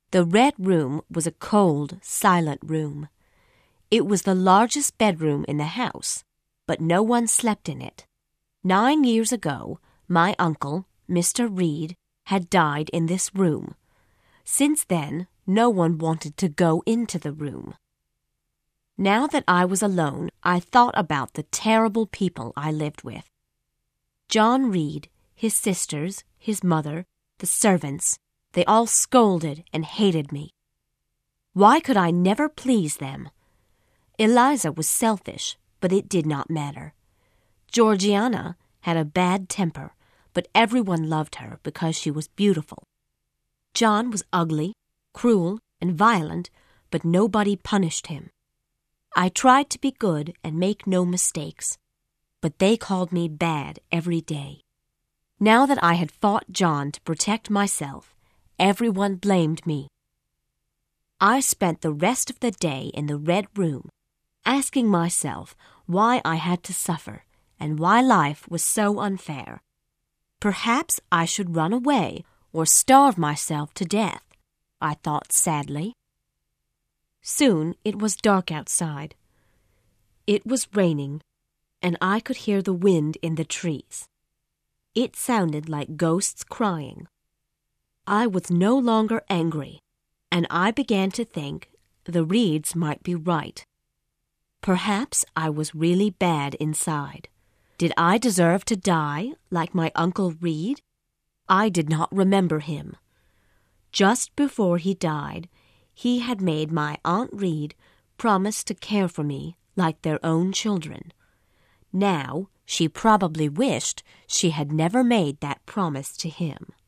The red room was a cold, silent room. It was the largest bedroom in the house, but no one slept in it. 9 years ago, my uncle, Mr. Reed, had died in this room. Since then, no one wanted to go into the room. Now that I was alone, I thought about the terrible people I lived with. John Reed, his sisters, his mother, the servants, they all scolded and hated me. Why could I never please them? Eliza was selfish, but it did not matter. Georgiana had a bad temper, but everyone loved her because she was beautiful. John was ugly, cruel, and violent, but nobody punished him. I tried to be good and make no mistakes, but they called me bad every day. Now that I had fought John to protect myself, everyone blamed me. I spent the rest of the day in the red room, asking myself why I had to suffer and why life was so unfair. Perhaps I should run away or starve myself to death, I thought sadly. Soon it was dark outside. It was raining, and I could hear the wind in the trees. It sounded like ghosts crying. I was no longer angry, and I began to think the Reeds might be right. Perhaps I was really bad inside. Did I deserve to die like my Uncle Reed? I did not remember him. Just before he died, he had made my Aunt Reed promise to care for me like their own children. Now, she probably wished she had never made that promise to him.